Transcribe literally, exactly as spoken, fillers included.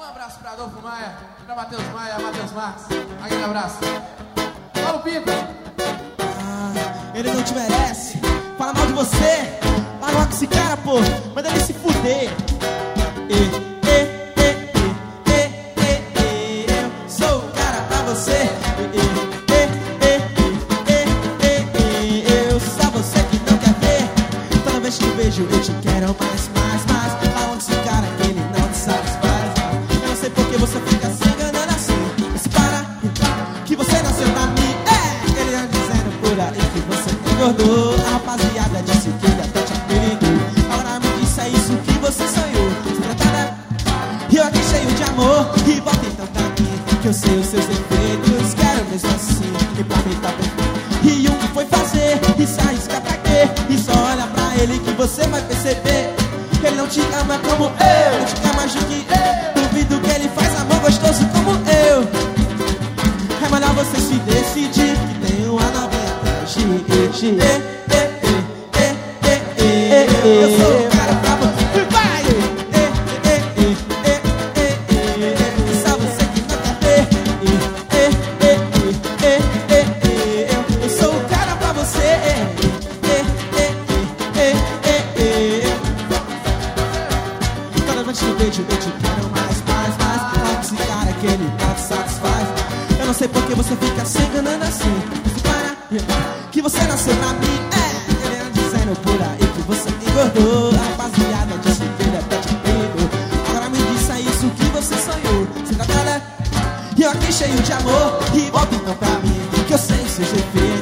Um abraço pra Adolfo Maia, pra Matheus Maia, Matheus Marques. Aquele abraço. Paulo Pinto. Ah, ele não te merece. Fala mal de você. Larga logo esse cara, pô. Manda ele se fuder. E, e, e, e, e, e, e. Eu sou o cara pra você. E, e, e, e, e, e, e. Eu só você que não quer ver. Toda vez que eu vejo eu te quero mais, mais, mais. Aonde esse cara que ele não te satisfaz. Eu não sei por que você fica se enganando assim. Mas para que você nasceu pra mim. É, ele anda dizendo por aí que você engordou. A rapaziada disse que ele até te apelidou. Agora me disse é isso que você sonhou. Se tratada e eu aqui cheio de amor. E volta então pra mim que eu sei os seus defeitos. Quero mesmo assim e pra mim tá perfeito. E o que foi fazer? E se arrisca pra quê? E só olha pra ele que você vai perceber que ele não te ama como eu. Não te ama mais do que eu. Duvido que ele faz amor gostoso como eu. É melhor você se decidir que tem uma novinha atrás de ti. Eu sou o cara pra você. Vai! Só você que não quer ver. Eu sou o cara pra você. Toda vez que eu vejo eu te quero mais, mais, mais. Fala que esse cara que ele não te satisfaz. Eu não sei por que você fica se enganando assim. Se para que você nasceu pra mim. É, ele anda dizendo por aí que você engordou. A rapaziada disse que ele até te apelidou. Agora me diz é isso que você sonhou. Você tá cara e eu aqui cheio de amor. E volta então pra mim que eu sei seus efeitos.